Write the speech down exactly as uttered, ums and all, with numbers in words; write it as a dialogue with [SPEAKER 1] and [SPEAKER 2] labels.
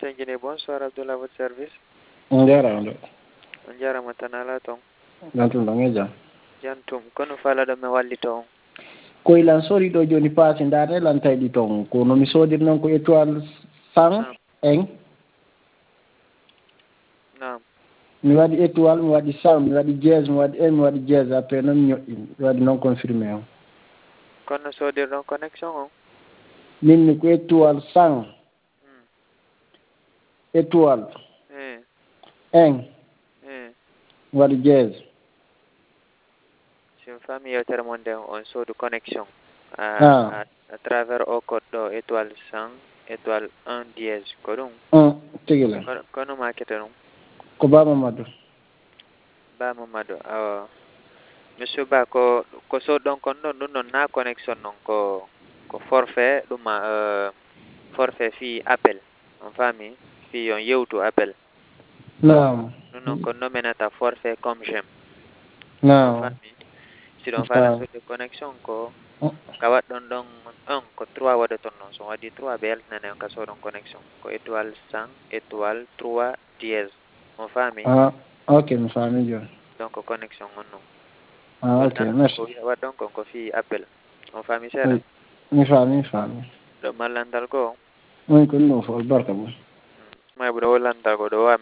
[SPEAKER 1] Senjine, bonsoir Abdullah, votre service.
[SPEAKER 2] Njarama.
[SPEAKER 1] Njarama tan ala ton.
[SPEAKER 2] Jantum ɗon e jam.
[SPEAKER 1] Jantum, kono falaɗo mi wallita on.
[SPEAKER 2] Ko ilan sori ɗo joni paasi ndaare lan tawɗi ton kono mi sodir noon ko étoile cent en.
[SPEAKER 1] Naam.
[SPEAKER 2] Mi waɗi étoile mi waɗi cent mi waɗi dièse mi waɗi un mi waɗi dièse après noon mi ñoƴƴi mi waɗi noon confirmé on.
[SPEAKER 1] Kono sodir ɗon connexion on.
[SPEAKER 2] Min ni ko étoile cent.
[SPEAKER 1] Hmm.
[SPEAKER 2] Étoile.
[SPEAKER 1] Eh.
[SPEAKER 2] un.
[SPEAKER 1] Eh.
[SPEAKER 2] Mi waɗi dièse.
[SPEAKER 1] Sin fami yewtere mon nden on soodu connexion.
[SPEAKER 2] Ah.
[SPEAKER 1] À, à travers o code ɗo étoile cent étoile un dièse ko ɗum.
[SPEAKER 2] un tigi la.
[SPEAKER 1] Kono kono makete ɗum.
[SPEAKER 2] Ko Ba Mamadou.
[SPEAKER 1] Ba Mamadou awa. Monsieur Ba ko ko soɗɗon kon ɗon ɗum ɗon na connexion non ko ko forfait ɗum uh, forfait fi appel on faami fi on yewtu appel.
[SPEAKER 2] Naam.
[SPEAKER 1] ɗum ɗon ko nomenata forfait comme j'aime.
[SPEAKER 2] Naam.
[SPEAKER 1] On faami siɗon faala sodde connexion ko ka waɗɗon ɗon un ko trois waɗaton noon so waɗi trois ɓe yaltinane on ka soɗon connexion ko étoile cent étoile trois dièse on faami.
[SPEAKER 2] Ah, ok mi faami joni.
[SPEAKER 1] donc connexion on non.
[SPEAKER 2] Ah, ok merci.
[SPEAKER 1] ko wiya waɗɗon kon ko fi appel on faami seeɗa.
[SPEAKER 2] Mi faami mi faami.
[SPEAKER 1] ɗo mallandal goo
[SPEAKER 2] woni ko ɗum ɗon fof barka mum.
[SPEAKER 1] may ɓuɗo wollantal ko ɗo wami